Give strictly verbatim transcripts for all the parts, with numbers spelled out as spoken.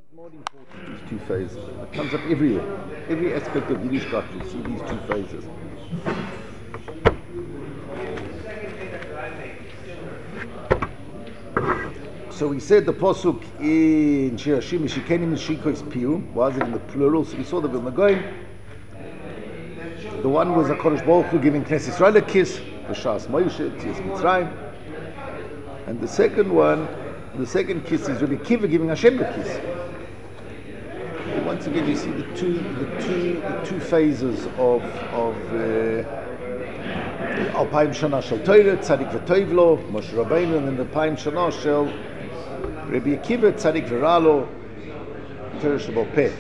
More important, these two phases. It comes up everywhere. Every aspect of Yiddishkeit, you see these two phases. So we said the posuk in Shirashim Mishikenim Shikois Piu. Why is it in the plural? So we saw the Vilna Gaon. The one was a Kodesh Baruch Hu giving Knesset Yisrael a kiss, the Shas Moshe, Tzias Mitzrayim. And the second one, the second kiss is Rabbi Akiva giving Hashem a kiss. Once again, you see the two, the two, the two phases of of Alpayim Shana Shel Torah, Tzadik V'Toivlo, Moshe Rabbeinu, and then the Alpayim Shana Shel Rabbi Akiva, Tzadik V'Ralo, Torah Shebal Peh.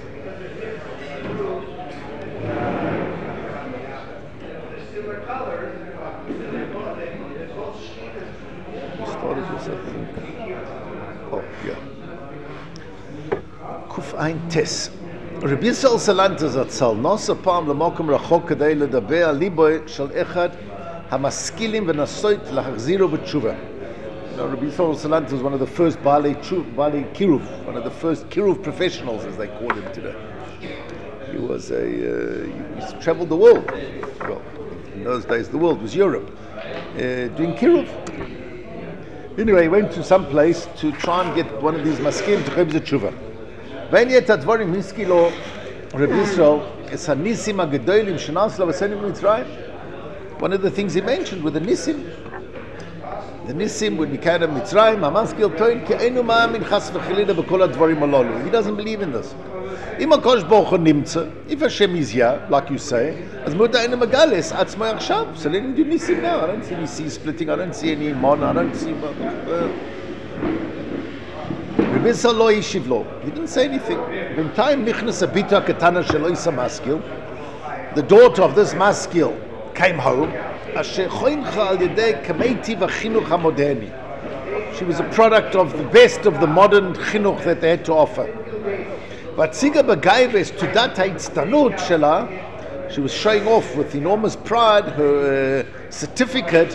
You started this, I think. Oh, yeah. Kuf Ein Tes. Rabbi Yisrael Salanter Zatzal nosa פעם למקום רחוק כדי לדבר על ליבו של אחד המשכילים ונסות להחזירו בתשובה. Rabbi Yisrael Salanter was one of the first Baalei Kiruv, one of the first Kiruv professionals, as they call him today. He was a, uh, he traveled the world. Well, in those days the world was Europe, uh, doing Kiruv. Anyway, he went to some place to try and get one of these maskim to chayv tshuva. When yet advarim hiskilo Rabbi Yisrael es hanisim hagedolim shenas lo v'senim Mitzrayim. One of the things he mentioned with the nisim, the nisim when we came to Mitzrayim, hamaskil toin ki einu ma'amin chas v'chelida b'kol advarim alolu. He doesn't believe in this. Im HaKadosh Baruch Hu nimtza, if Hashem is here, like you say, as muta einu megales atzmo yachshav. So let him do nisim now. I don't see any sea splitting. I don't see any mon. I don't see. Uh, Rabbi Yisrael lo yishiv lo. He didn't say anything. B'intayim nichnas abita ketana shelo isa maskil. The daughter of this maskil came home. Asher choincha al yedei kameiti v'chinuch hamoderni. She was a product of the best of the modern chinuch that they had to offer. Vatziga b'gaives tudat ha'itstanut shela. She was showing off with enormous pride her uh, certificate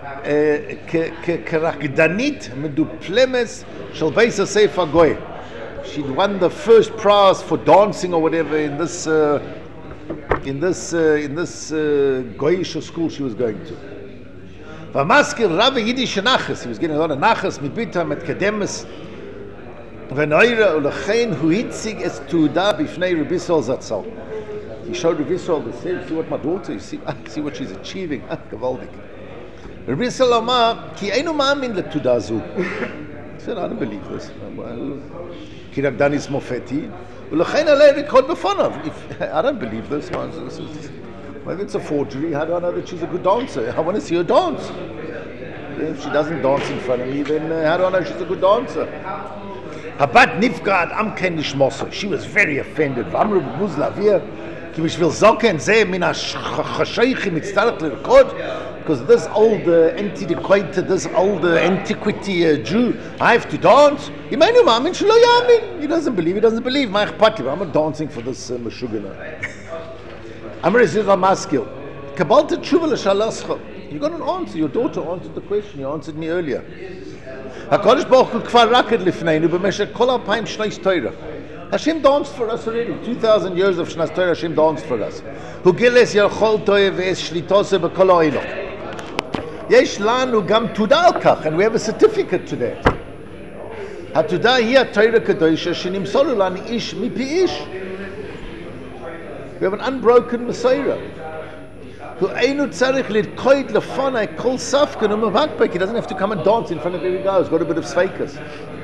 כרקדנית מדופלמת של בית הספר גוי. She'd won the first prize for dancing or whatever in this uh, in this uh, in this uh, goyish school she was going to. והמזכיר רב יידיש נחס, he was getting a lot of נחס מביתה מתקדמס ונוירה ולכן הוא הציג את תעודה בפני רבי ישראל זצ"ל. He showed Rabbi Yisrael, he said, see what my daughter, you see, see what she's achieving. gewaldig. Rabbi Yisrael Amar, ki einu ma'amin letуда zu. He said, I don't believe this. Ki rakdanis mofeti, ulechein alei rikod befonav. I don't believe this. Maybe it's a forgery. How do I know that she's a good dancer? I want to see her dance. If she doesn't dance in front of me, then uh, how do I know she's a good dancer? Habat nifgad am ken nishmoso. She was very offended. V'amru b'muzla v'ir, ki mishvil zoken zeh min ha-chashaychi mitztarach l'rkod. Because this old uh, antiquated, this old uh, antiquity uh, Jew, I have to dance. He doesn't believe, he doesn't believe. I'm not dancing for this uh, Meshugana. Amr Yisrael Maskil. Kabalta tshuva l'shalascha. You got an answer. Your daughter answered the question. You answered me earlier. HaKadosh Baruch Hu kvar raked lifneinu b'meshech kol alpayim shnos Torah. Hashem danced for us already. Two thousand years of Shnas Torah, Hashem danced for us. Hu giles yalchol toyev v'es shlitose b'kol ha'olam. Yesh lanu gam tuda al kach, and we have a certificate to that. Hatuda hi ha-Torah kadosha shenimsolu lanu ish mipi ish. We have an unbroken Messiah. Hu einu tzarich lidkoid lefonai kol safkan u'mavakbek. He doesn't have to come and dance in front of every guy who's got a bit of sveikas.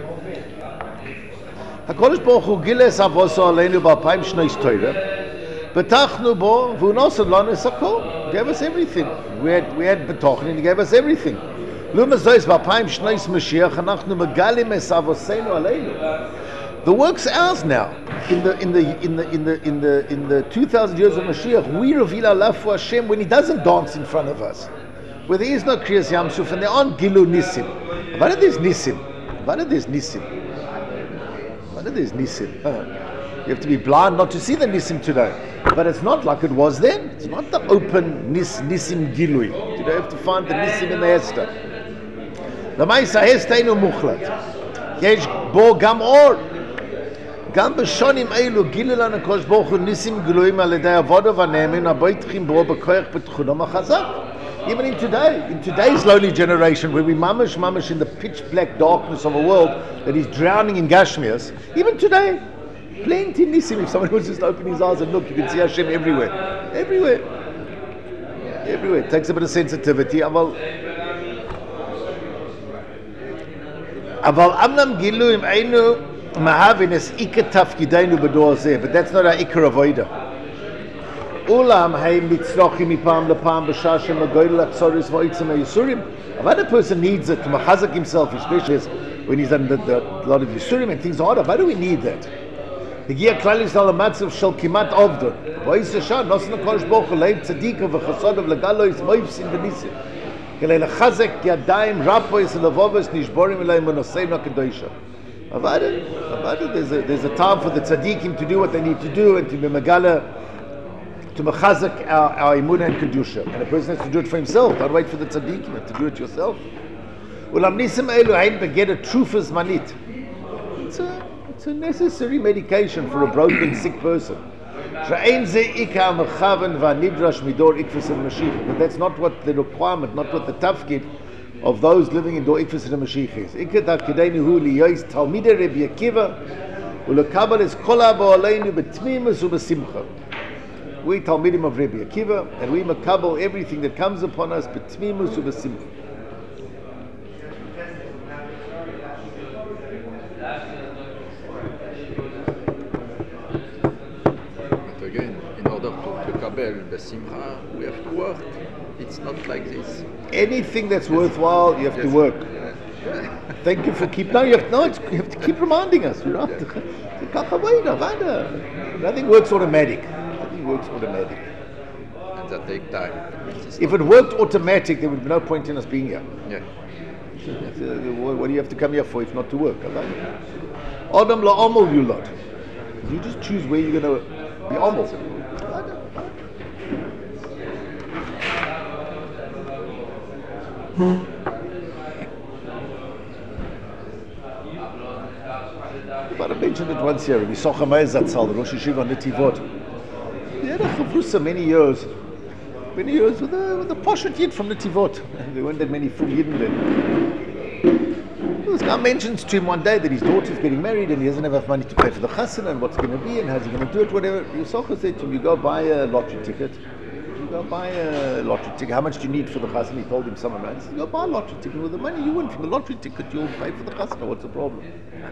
HaKadosh Baruch Hu giles avoso aleinu b'alpayim shnos Torah. Betachnu bo v'unosad lanu es hakol. He gave us everything. We had we had betachnu, and he gave us everything. Lumazois b'alpayim shnos Mashiach anachnu megalim es avoseinu aleinu. The work's ours now. In the in the in the in the in the in the two thousand years of Mashiach, we reveal our love for Hashem when He doesn't dance in front of us, where there is no Kriyas Yamsuf and there aren't Gilu Nisim. What are these Nisim? What are these Nisim? What are these Nisim? Uh, you have to be blind not to see the Nisim today. But it's not like it was then. It's not the open nis, Nisim Gilui. You don't have to find the Nisim in the Hester. The Maisa Hester inu muchlat. Yesh bo gam or. גם בשונים אלו גילה לנו הקדוש ברוך הוא ניסים גלויים על ידי עבודה ונאמן הבוטחים בו בכוח בתכונם החזק. Even in today, in today's lonely generation where we mamish mamish in the pitch black darkness of a world that is drowning in Gashmias, even today, plenty nisim. If someone was just open his eyes and look, you can see Hashem everywhere. Everywhere. Everywhere. It takes a bit of sensitivity. Aval Aval amnam gilu im einu mahavin es ikar tafkidainu b'dor zeh, but that's not our ikar avodah. Ulam hay mitzrochim mipam lepam b'shashem agoyel atzoris v'oitzim ha'yisurim. If other person needs it to machazak himself, especially when he's under the, a lot of yisurim and things are harder, why do we need that? Higia klal yisrael ha'matzav shel kimat ovdon. V'ois yashar nosna kodesh baruch hu leib tzadika v'chasodav legalois moifsin v'nisim. Kelei lechazek yadayim rapois levovos nishborim eleim v'noseim ha'kedosha. There's a, there's a time for the tzaddikim to do what they need to do and to be megala, to mechazak our, our imunah and kedusha, and a person has to do it for himself. Don't wait for the tzaddikim, you have to do it yourself. Ulam nisim elu hein begeder trufas manit. It's a it's a necessary medication for a broken, sick person. She'ein ze ikar mechaven v'nidrash midor ikfus and mashiach. But that's not what the requirement, not what the tafkid of those living in dor ikfus and mashiach is. Ikar tafkideinu hu liyos talmidei Rabbi Akiva ulekabel es kol haba aleinu betmimus ubesimcha. We Talmidim of Rabbi Akiva, and we makabel everything that comes upon us betmimus ubesimcha. But again, in order to, to kabel besimcha, we have to work. It's not like this. Anything that's worthwhile, you have yes. to work. Thank you for keep. No, you have, no, it's, you have to keep reminding us. You know, nothing works automatic. Works automatic. And that take time. If it worked automatic, there would be no point in us being here. Yeah. What do you have to come here for if not to work? Adam la amal yulad. You just choose where you're going to be amal. But I mentioned it once here. We saw Chamay Zatzal, the Rosh Yeshiva Netivot. They had a chavrusa many years, many years with a, with a poshet yid from Netivot. There weren't that many full yidden there. This guy mentions to him one day that his daughter's getting married and he doesn't have enough money to pay for the chasana and what's going to be and how's he going to do it, whatever. Yisachar said to him, you go buy a lottery ticket. You go buy a lottery ticket. How much do you need for the chasana? He told him some amount. He said, go buy a lottery ticket. With the money you win from the lottery ticket, you'll pay for the chasana. What's the problem?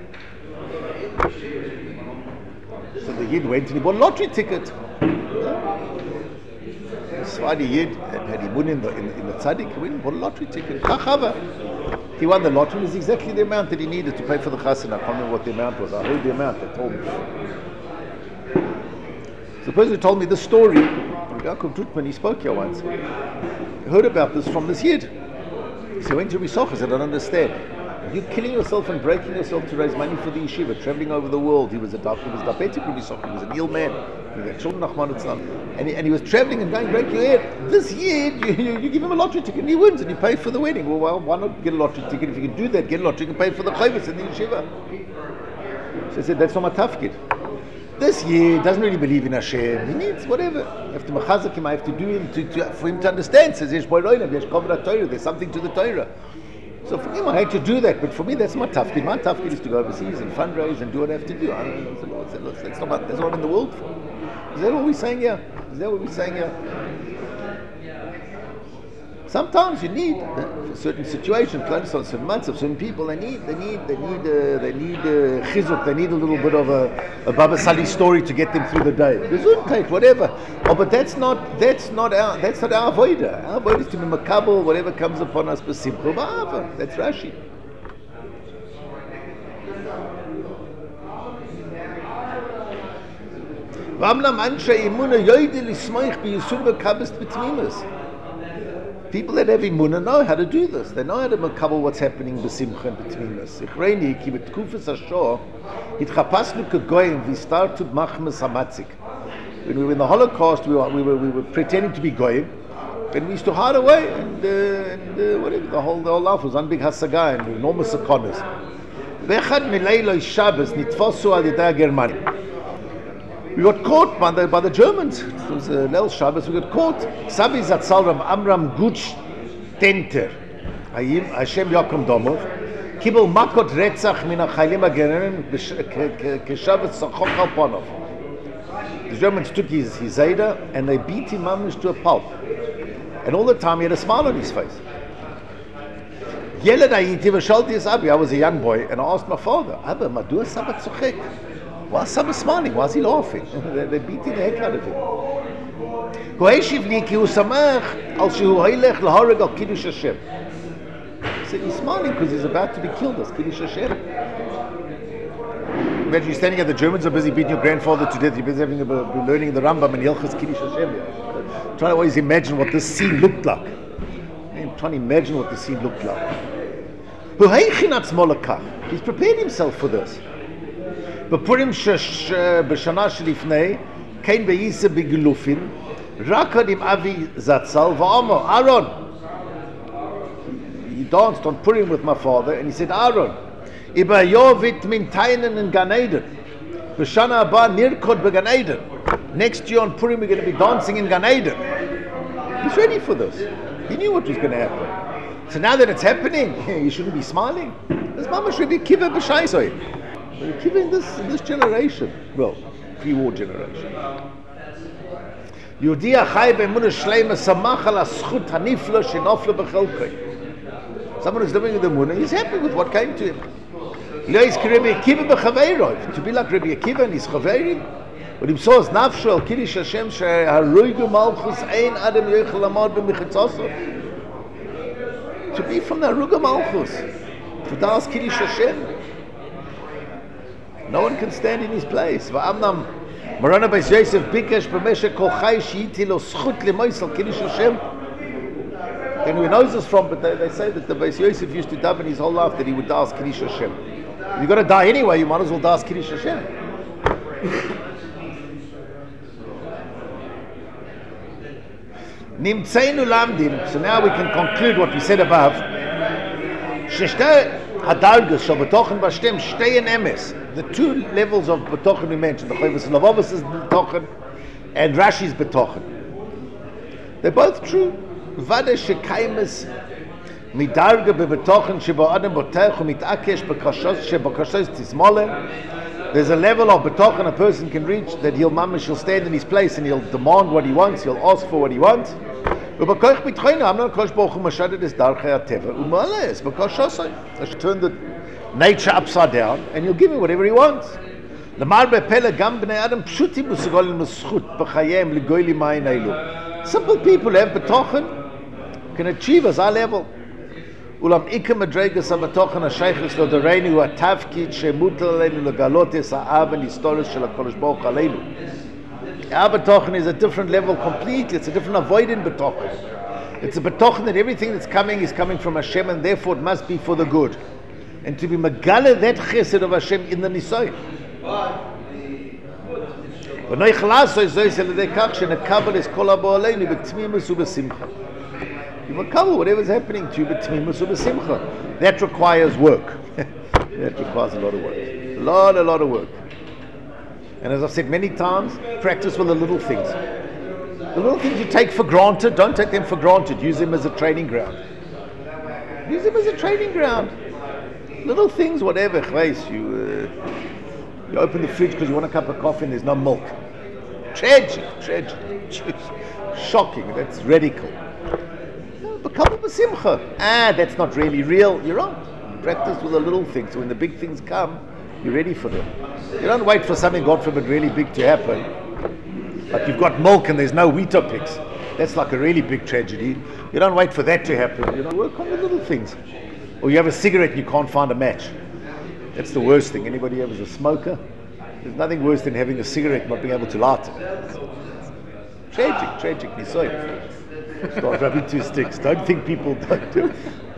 So the yid went and he bought a lottery ticket. Swadi Yid had he won in the in, in the tzaddik, he went and bought a lottery ticket. He won the lottery. It was exactly the amount that he needed to pay for the chasana. I can't remember what the amount was. I heard the amount. They told me. So the person who told me this story, Yaakov Drutman, he spoke here once. He heard about this from this Yid. So he went to Risach. He said, I don't understand. You're killing yourself and breaking yourself to raise money for the yeshiva, traveling over the world. He was a he was diabetic, he was an ill man. He had children, and he, and he was traveling and going, break your head. This year, you, you, you give him a lottery ticket and he wins and you pay for the wedding. Well, well, why not get a lottery ticket? If you can do that, get a lottery ticket and pay for the chayvus in the yeshiva. So I said, that's not my tafkid. This year doesn't really believe in Hashem. He needs whatever. You have to machazak him. I have to do him to, to, for him to understand. Says Yesh Boiroilam, Yesh Kovra Torah. There's something to the Torah. So for him, I had to do that, but for me, that's my tafkid. My tafkid is to go overseas and fundraise and do what I have to do. I don't know. That's not, that's not what I'm in the world for. Is that what we're saying here? Is that what we're saying here? Sometimes you need uh, for certain situations, plans on certain months of certain people. They need, they need, they need, uh, they need uh, chizuk. They need a little bit of a, a Baba Sali story to get them through the day. Gesundheit, whatever. Oh, but that's not, that's not our, that's not our avodah. Our avodah is to be makabel, whatever comes upon us, b'simcha ba'ava. That's Rashi. V'amlam anshe imuna yoyde lismoich b'yisur v'kabest b'tmimus. People that have imunah know how to do this. They know how to makabel what's happening b'simcha and between us. Ichreini ki b'tkufas hashor hitchapasnu kegoyim v'startu machmas hamatzik. When we were in the Holocaust, we were, we were, we were pretending to be goyim, and we used to hide away, and, uh, and uh, whatever, the whole, the whole life was one big hasaga and enormous sakonas. באחד מלילות Shabbos נתפסו על ידי הגרמנים. We got caught by the, by the Germans. It was uh, Leil Shabbos. We got caught. Sabi Zatzal Ram Amram Gutsch Tenter. Hashem Yakum Domov. Kibel Makot Retzach Min HaChaylim HaGermanim Keshabbos Tzachok Al Panov. The Germans took his, his Zayda and they beat him mamish to a pulp. And all the time he had a smile on his face. Yeled Ayiti V'shalti Es Abi. I was a young boy and I asked my father, Abba, Madua Saba Tzochek? Why is Saba smiling? Why is he laughing? They're beating the heck out of him. He said he's smiling because he's about to be killed as Kiddush Hashem. Imagine you're standing there, the Germans are busy beating your grandfather to death, you're busy having a, learning the Rambam and Hilchas Kiddush Hashem. I'm trying to always imagine what this scene looked like. I'm trying to imagine what the scene looked like. He's prepared himself for this. בפורים בשנה שלפני, כן וייסה בגלופין, רקד עם אבי זצ"ל ואמר, Aaron. He danced on Purim with my father and he said, Aaron, Iba Yovit min Tainen in Gan Eden. B'shana haba nirkod b'Gan Eden. Next year on Purim we're going to be dancing in Gan Eden. He's ready for this. He knew what was going to happen. So now that it's happening, you shouldn't be smiling. This mama should be kiva b'shaisoi. Given this this generation, well, pre-war generation. Yehudi achai be'emunah shleima samach al haschut hanifla shenofla b'chelkei. Someone who's living in the emunah, he's happy with what came to him. Lo yizkir Rabbi Akiva b'chaveirov. To be like Rabbi Akiva and his chaveirim. When he saw his nafsho al kiddush Hashem she'harugu malchus ein adam yochel lamod b'mechitzosov. To be from the harugu malchus, to das kiddush Hashem. No one can stand in his place. Va'amnam Marana Beis Yosef bikesh b'meshek kol chai she'iti lo zchut lemoisel kiddush Hashem. And who knows this from? But they, they say that the Beis Yosef used to daven his whole life that he would das kiddush Hashem. If you're going to die anyway, you might as well das kiddush Hashem. Nimtzeinu lamdim. So now we can conclude what we said above. Sheshte hadargas shel betochen b'Hashem shtei in emes. The two levels of betochen we mentioned, the Chovos Halevavos is betochen and Rashi's betochen. They're both true. Vade shekaimes midarga bebetochen sheba adam botech umitakesh bekashos shebakashos tismolem. There's a level of betochen a person can reach that he'll mamish, he'll stand in his place and he'll demand what he wants, he'll ask for what he wants. Ubakoch bitchoina, I'm not kosh bochum mashaded is darchei ateva umales bekashosai. I should turn the nature upside down and he'll give me whatever he wants. Lemar bepele gam bnei adam pshutim usugolin meschut b'chayem ligoyli ma'in eilu. Simple people have betochen can achieve as our level. Ulam ikka madregas ha-betochen ha-sheiches lo dereinu ha-tavkid shemutal aleinu legalot es ha'av and historis shel HaKadosh Baruch aleinu. Our betochen is a different level completely. It's a different avoiding betochen. It's a betochen that everything that's coming is coming from Hashem and therefore it must be for the good. And to be megale that chesed of Hashem in the nisoy. V'noi chalaso is zois el edei kach shenekabel es kol habo aleinu b'tmimus u'b'simcha. You will cover whatever's happening to you b'tmimus u'b'simcha. That requires work. That requires a lot of work. A lot, a lot of work. And as I've said many times, practice with the little things. The little things you take for granted, don't take them for granted. Use them as a training ground. Use them as a training ground. Little things, whatever. You, uh, you open the fridge because you want a cup of coffee and there's no milk. Tragic, tragic. Shocking, that's radical. Ah, that's not really real. You're wrong. Practice with the little things. So when the big things come, you're ready for them. You don't wait for something, God forbid, really big to happen. Like you've got milk and there's no Weetabix. That's like a really big tragedy. You don't wait for that to happen. You don't work on the little things. Or you have a cigarette and you can't find a match. That's the worst thing. Anybody ever is a smoker? There's nothing worse than having a cigarette and not being able to light it. Tragic, tragic. Nisoy. Start rubbing two sticks. Don't think people don't do it.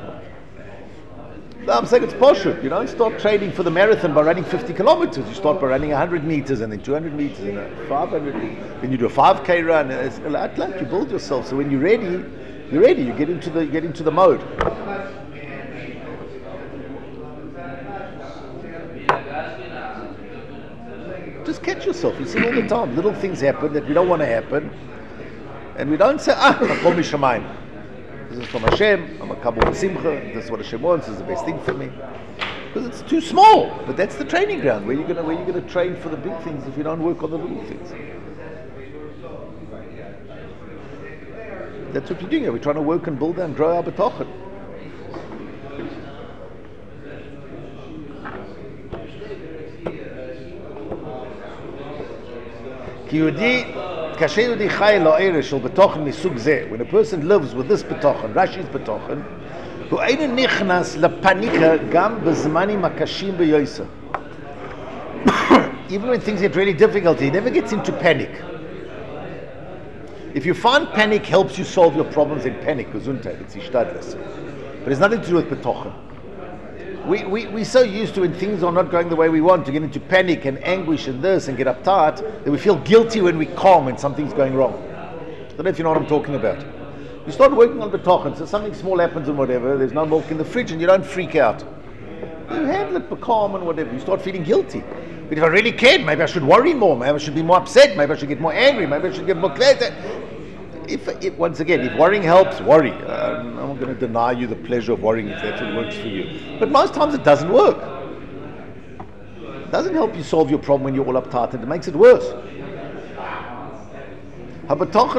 No, I'm saying it's poshut. You don't start training for the marathon by running fifty kilometers. You start by running one hundred meters and then two hundred meters and then five hundred. Then you do a five K run. It's like you build yourself. So when you're ready, you're ready. You get into the you get into the mode. Just catch yourself. You see it all the time. Little things happen that we don't want to happen. And we don't say, ah, Makom Mishamayim. This is from Hashem. I'm a Kabul B'Simcha. This is what Hashem wants. This is the best thing for me. Because it's too small. But that's the training ground. Where you're gonna where you're gonna train for the big things if you don't work on the little things. That's what we're doing here. We're trying to work and build and grow our betochen. When a person lives with this betochen, Rashi's betochen, even when things get really difficult, he never gets into panic. If you find panic helps you solve your problems in panic, gesundheit, it's ishtadlis. But it's nothing to do with betochen. We, we, we're so used to when things are not going the way we want to get into panic and anguish and this and get uptight that we feel guilty when we calm when something's going wrong. I don't know if you know what I'm talking about. You start working on betochen, so something small happens and whatever, there's no milk in the fridge and you don't freak out. You handle it, be calm and whatever, you start feeling guilty. But if I really cared, maybe I should worry more, maybe I should be more upset, maybe I should get more angry, maybe I should get more clear. If, if, once again, if worrying helps, worry. Uh, I'm not going to deny you the pleasure of worrying if that's what works for you. But most times it doesn't work. It doesn't help you solve your problem when you're all uptight, and it makes it worse. The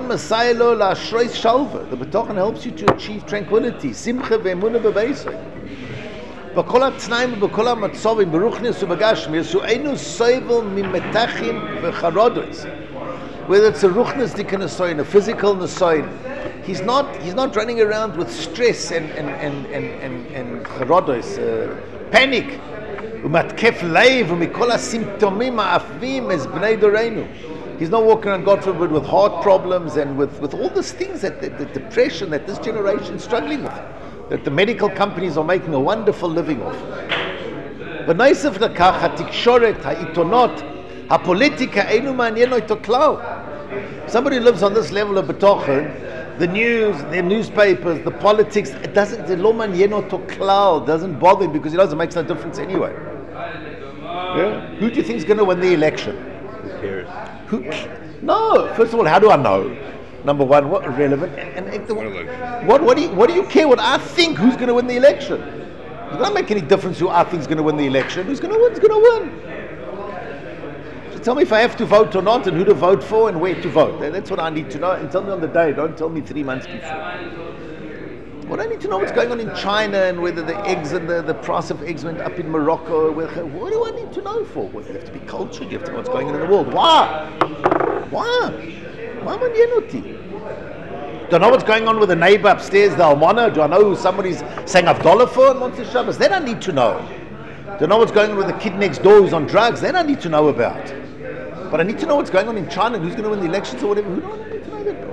betochen helps you to achieve tranquility. Simcha ve'emunah bebeisai. בכל התנאים ובכל המצבים ברוחניס ובגשמיס הוא אינו סובל ממתחים וחרדות. Whether it's a ruchnis dikanasoin, a physical nasoin, he's not he's not running around with stress and and and and and, and charados, uh, panic. Umatkef leiv umikol hasymptomim ha'afvim es bnei doreinu. He's not walking around, God forbid, with heart problems and with, with all these things that the, the depression that this generation is struggling with, that the medical companies are making a wonderful living off. But noisef lakach hatikshoret ha'itonot hapolitika einu ma'anyen oto klal. Somebody who lives on this level of betochen, the news, the newspapers, the politics, it doesn't, the lo ma'anyen oto klal, doesn't bother him because he knows it makes no difference anyway. Yeah? Who do you think is going to win the election? Who cares? Who? No. First of all, how do I know? Number one, what relevant? And, and the, what what do you what do you care what I think? Who's going to win the election? It doesn't make any difference who I think is going to win the election. Who's going to win? Is going to win. So tell me if I have to vote or not, and who to vote for, and where to vote. That's what I need to know. And tell me on the day. Don't tell me three months before. What I need to know what's going on in China and whether the eggs and the, the price of eggs went up in Morocco. Whether, what do I need to know for? Well, you have to be cultured. You have to know what's going on in the world. Why? Why? Why am I yenoti? Do I know what's going on with the neighbor upstairs, the almana? Do I know who somebody's saying Havdalah for on Motzei Shabbos? Then I need to know. Do I know what's going on with the kid next door who's on drugs? Then I need to know about. But I need to know what's going on in China and who's going to win the elections or whatever. Who do I need to know that?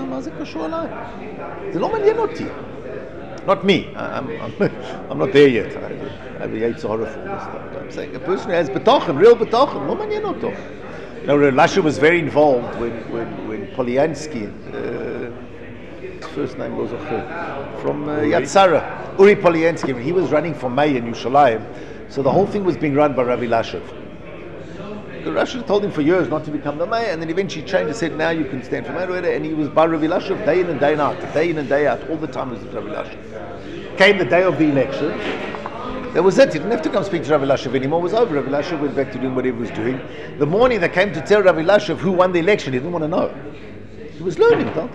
Not me. I'm, I'm, I'm not there yet. I, I have a Yetzer Hara for this stuff. I'm saying a person who has betochen, real betochen, no man yenoto. You know, Lasha was very involved when when, when Polyansky, uh, his first name was from uh, Yad Sarah, Uri Polyansky, when he was running for mayor in Yerushalayim. So the whole thing was being run by Rabbi Lashev. The Lashev told him for years not to become the mayor, and then eventually changed and said, now you can stand for mayor, and he was by Rabbi Lashev day in and day out, day in and day out, all the time was Rabbi Lashev. Came the day of the election, that was it. He didn't have to come speak to Rabbi Lashev anymore, it was over. Rabbi Lashev went back to doing whatever he was doing. The morning they came to tell Rabbi Lashev who won the election, he didn't want to know. He was learning, what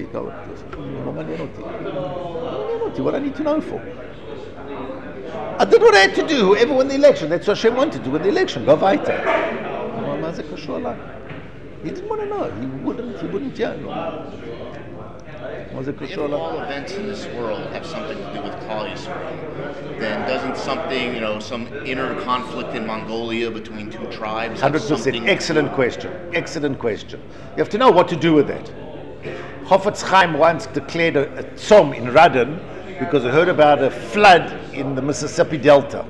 I need to know for. I did what I had to do, whoever won the election, that's what Hashem wanted to win the election, go weiter. He didn't want to know, he wouldn't, he wouldn't, yeah. If all events in this world have something to do with Klal Yisrael, then doesn't something, you know, some inner conflict in Mongolia between two tribes? one hundred percent. Excellent question. Excellent question. You have to know what to do with that. Chofetz Chaim once declared a, a tzom in Radin because he heard about a flood in the Mississippi Delta.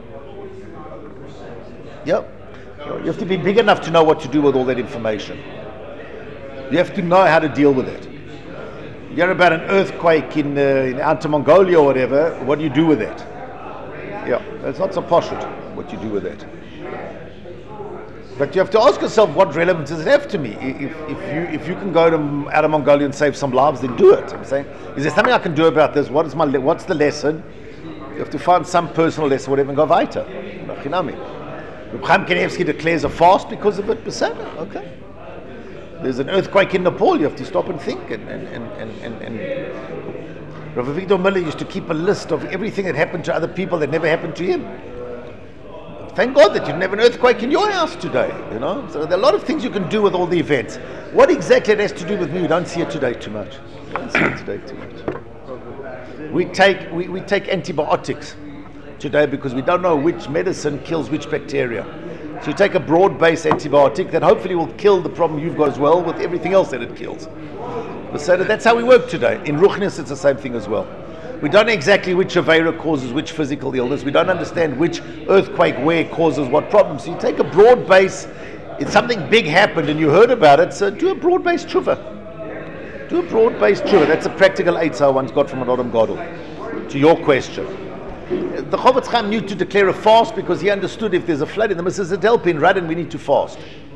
Yep. You have to be big enough to know what to do with all that information. You have to know how to deal with it. You hear about an earthquake in, uh, in Outer Mongolia or whatever, what do you do with that? Yeah, it's not so poshut what you do with that. But you have to ask yourself, what relevance does it have to me? If, if you if you can go to out of Mongolia and save some lives, then do it. I'm saying, is there something I can do about this? What is my le- what's the lesson? You have to find some personal lesson, whatever, and go weiter. Reb Chaim Kanievsky declares a fast because of it. Okay. There's an earthquake in Nepal. You have to stop and think. And and and and, and, and Rav Victor Miller used to keep a list of everything that happened to other people that never happened to him. Thank God that you didn't have an earthquake in your house today, you know. So there are a lot of things you can do with all the events. What exactly it has to do with me, we don't see it today too much. We don't see it today too much. We take we, we take antibiotics today because we don't know which medicine kills which bacteria. So you take a broad-based antibiotic that hopefully will kill the problem you've got as well with everything else that it kills. So that's how we work today. In Ruchnis, it's the same thing as well. We don't know exactly which Aveira causes which physical illness. We don't understand which earthquake where causes what problems. So you take a broad base, if something big happened and you heard about it, so do a broad-based tshuva. Do a broad-based tshuva. That's a practical eitzah I once got from an Adam Gadol. To your question. The Chofetz Chaim knew to declare a fast because he understood if there's a flood in the Mississippi in Radin, we need to fast.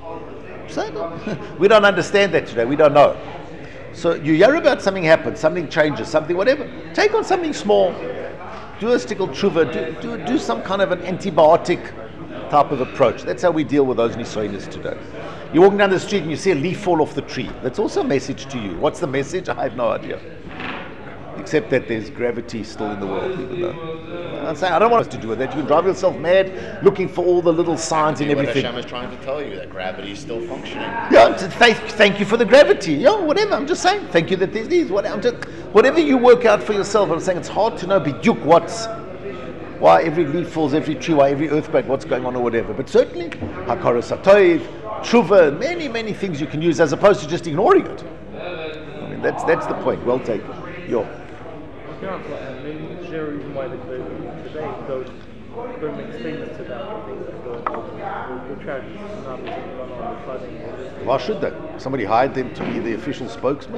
So, we don't understand that today. We don't know. So you hear about something happens, something changes, something whatever. Take on something small. Do a stickle tshuva. Do, do, do some kind of an antibiotic type of approach. That's how we deal with those nisoinis today. You're walking down the street and you see a leaf fall off the tree. That's also a message to you. What's the message? I have no idea. Except that there's gravity still in the world, even though I'm saying I don't want us to do with that. You can drive yourself mad looking for all the little signs and everything. What Hashem is trying to tell you, that gravity is still functioning. Yeah, thank, thank you for the gravity. Yeah, whatever. I'm just saying, thank you that there's these. Whatever, just, whatever you work out for yourself. I'm saying it's hard to know biduk what's why every leaf falls, every tree, why every earthquake, what's going on or whatever. But certainly, hakara satoiv, tshuva, many many things you can use as opposed to just ignoring it. I mean, that's that's the point. Well taken. Yo. Yeah, maybe share a reason why the today don't don't make statements about things that go on the tragedy, tsunamis and run on the flooding. Why should they? Somebody hired them to be the official spokesman?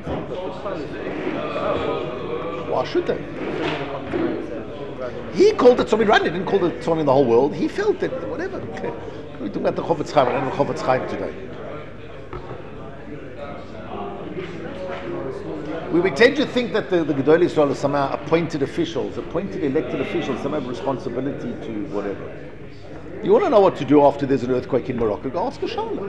Why should they? He called it Tzomi Rani, he didn't call it Tzomi in the whole world. He felt that whatever. We're talking about the Chofetz Chaim and the Chofetz Chaim today. We, we tend to think that the, the Gedolei Yisrael are somehow appointed officials, appointed elected officials, some have responsibility to whatever. You want to know what to do after there's an earthquake in Morocco? Go ask a Shala.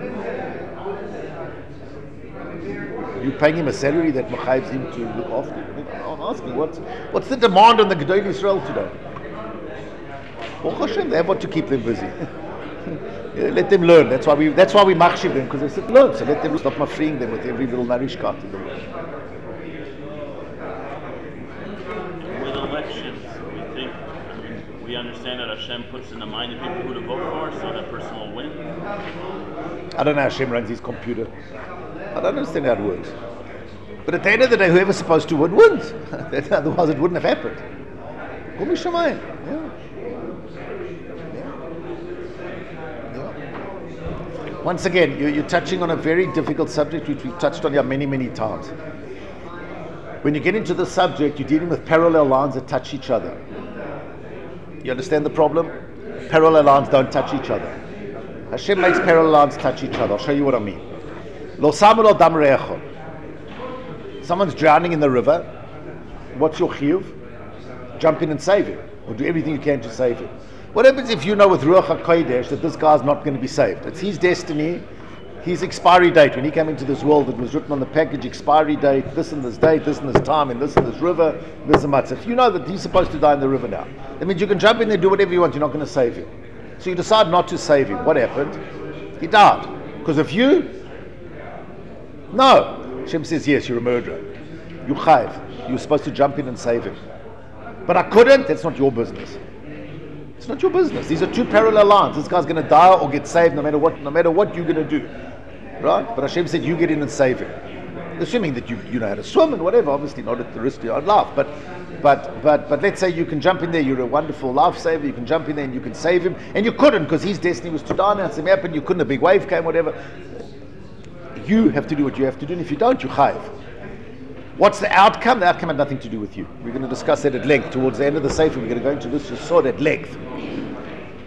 You paying him a salary that mechayives him to look after you? I'm asking, what's, what's the demand on the Gedolei Yisrael today? Baruch Hashem, they have what to keep them busy. Yeah, let them learn. That's why we that's why we machshiv them, because they sit learn. So let them stop freeing them with every little narishkat in the world. With elections, we think, I mean, we understand that Hashem puts in the mind of people who to vote for, so that person will win. I don't know how Hashem runs his computer. I don't understand how it works. But at the end of the day, whoever's supposed to win wins. Otherwise, it wouldn't have happened. Kol mishamayim. Yeah. Once again, you're, you're touching on a very difficult subject which we've touched on here many, many times. When you get into the subject, you're dealing with parallel lines that touch each other. You understand the problem? Parallel lines don't touch each other. Hashem makes parallel lines touch each other. I'll show you what I mean. Lo samu lo dam re'echo. Someone's drowning in the river. What's your chiyuv? Jump in and save him. Or do everything you can to save him. What happens if you know with Ruach HaKodesh that this guy's not going to be saved? It's his destiny, his expiry date. When he came into this world, it was written on the package, expiry date, this and this date, this and this time, and this and this river, this and that. If you know that he's supposed to die in the river now, that means you can jump in there and do whatever you want, you're not going to save him. So you decide not to save him. What happened? He died. Because of you? No. Hashem says, yes, you're a murderer. You chayv. You're supposed to jump in and save him. But I couldn't, that's not your business. It's not your business. These are two parallel lines. This guy's going to die or get saved no matter what no matter what you're going to do. Right? But Hashem said you get in and save him. Assuming that you you know how to swim and whatever, obviously not at the risk of your life. But but but but let's say you can jump in there, you're a wonderful lifesaver, you can jump in there and you can save him, and you couldn't because his destiny was to die now, something happened, you couldn't, a big wave came, whatever. You have to do what you have to do, and if you don't, you chayiv. What's the outcome? The outcome had nothing to do with you. We're going to discuss that at length. Towards the end of the Sefer, we're going to go into this sword at length.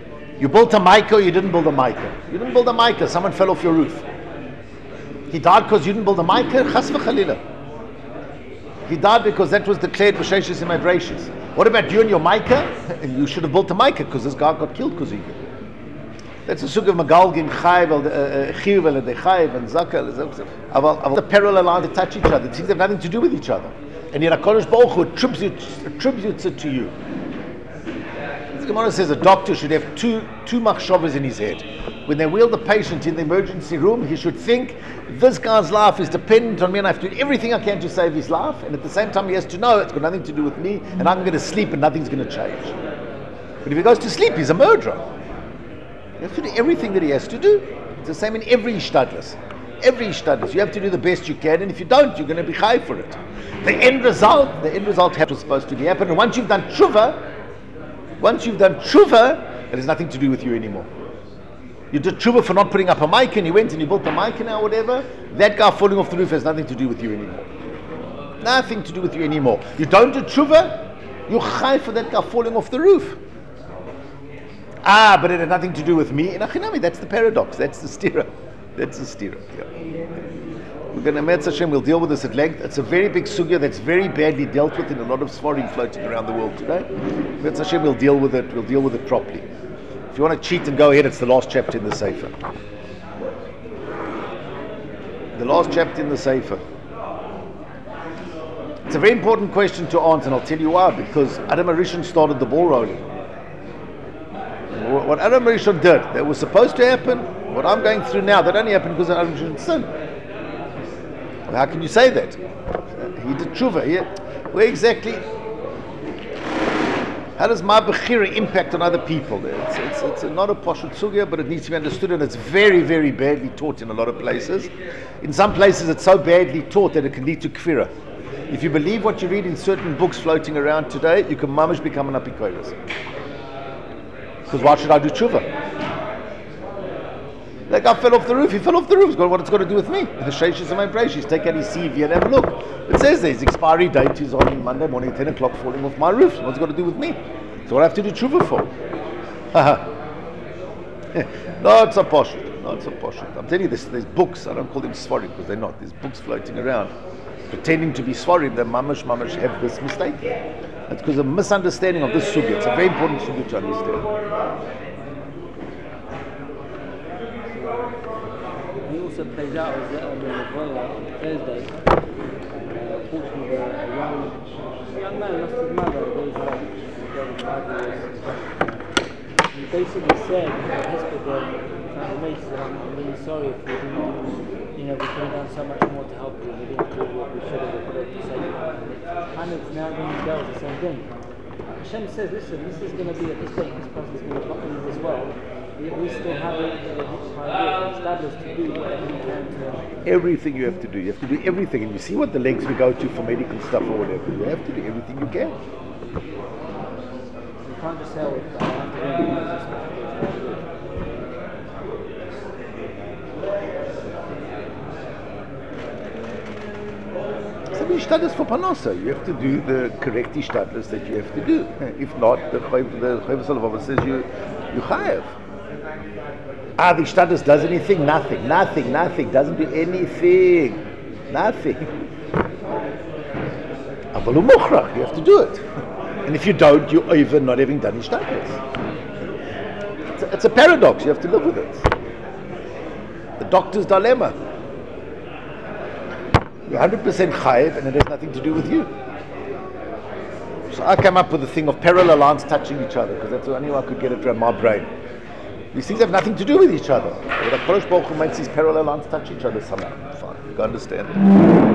You built a mica or you didn't build a mica? You didn't build a mica, someone fell off your roof. He died because you didn't build a mica? Chas v'chalila. He died because that was declared b'sheishis and madrashis. What about you and your mica? You should have built a mica because this guy got killed because of you. That's a sug of Magalgin, Chayv, Chiyuv, and Chayv, and Zakal. The parallel lines that touch each other. Things have nothing to do with each other. And yet HaKadosh Baruch Hu attributes, attributes it to you. The Gemara says a doctor should have two two machshavas in his head. When they wheel the patient in the emergency room, he should think, this guy's life is dependent on me and I have to do everything I can to save his life. And at the same time, he has to know it's got nothing to do with me and I'm going to sleep and nothing's going to change. But if he goes to sleep, he's a murderer. You have to do everything that he has to do. It's the same in every ishtadlus. Every ishtadlus. You have to do the best you can, and if you don't, you're going to be chai for it. The end result, the end result was supposed to be happen. And once you've done tshuva, once you've done tshuva, it has nothing to do with you anymore. You did tshuva for not putting up a mic, and you went and you built a mic now, whatever. That guy falling off the roof has nothing to do with you anymore. Nothing to do with you anymore. You don't do tshuva, you're chai for that guy falling off the roof. Ah, but it had nothing to do with me. In Achinami, that's the paradox. That's the stira. That's the stira. Yeah. We're going to, Me'etz Hashem, we'll deal with this at length. It's a very big sugya that's very badly dealt with in a lot of svarim floating around the world today. Me'etz Hashem, we'll deal with it. We'll deal with it properly. If you want to cheat and go ahead, it's the last chapter in the Sefer. The last chapter in the Sefer. It's a very important question to answer, and I'll tell you why. Because Adam HaRishon started the ball rolling. What Adam HaRishon did, that was supposed to happen, what I'm going through now, that only happened because of Adam HaRishon's sin. Well, how can you say that? He did tshuva. He, where exactly? How does my bechira impact on other people? It's, it's, it's not a poshut sugya, but it needs to be understood, and it's very, very badly taught in a lot of places. In some places, it's so badly taught that it can lead to kfira. If you believe what you read in certain books floating around today, you can mamish become an apikoros. Because why should I do tshuva? That guy fell off the roof. He fell off the roof. It's got what it's got to do with me. The sheishis and my brachis. Take out his C V and have a look. It says there his expiry date is on Monday morning at ten o'clock falling off my roof. What's it got to do with me? So what I have to do tshuva for? No, it's a poshut. No, it's a poshut. I'm telling you this. There's books. I don't call them svarim because they're not. There's books floating around pretending to be svarim. That mamash mamash have this mistake. It's because of misunderstanding of this sugya. It's a very important sugya to understand. He also plays out as on the Lavoya on Thursday. Uh, unfortunately, a young, young man lost his mother. He basically said in his hospital, I'm really sorry if we didn't, you know, we could have done so much more to help you. We didn't do what we should have put up to save you. And it's now when he does the same thing. Hashem says, listen, this is going to be at this date, this person's going to leave as well. We, we still have it uh, established to do whatever we can to... Everything you have to do. You have to do everything. And you see what the lengths we go to for medical stuff or whatever. You have to do everything you can. You can't just say, oh, I have to do this stuff. So ishtadlus for panasa. You have to do the correct ishtadlus that you have to do. If not, the Chayv Salavava says you you chayav. Ah, the ishtadlus does anything? Nothing, nothing, nothing. Doesn't do anything, nothing. Avalu mukhrach. You have to do it. And if you don't, you're over not having done ishtadlus. It's a, it's a paradox. You have to live with it. The doctor's dilemma. You're one hundred percent chayiv and it has nothing to do with you. So I came up with the thing of parallel lines touching each other because that's the only way I could get it around my brain. These things have nothing to do with each other. But HaKadosh Baruch Hu makes these parallel lines touch each other somehow. Fine, you can understand.